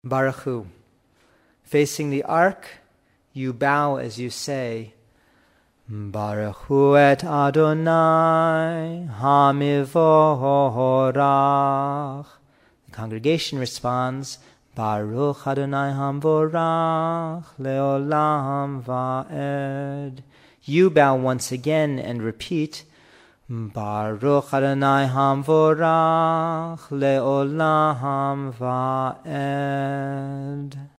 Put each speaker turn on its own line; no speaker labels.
Baruch Hu. Facing the ark, you bow as you say, Baruch Hu et Adonai hamivorach. The congregation responds, Baruch Adonai hamvorach leolam va'ed. You bow once again and repeat, Baruch Adonai hamvorach leolam va'ed.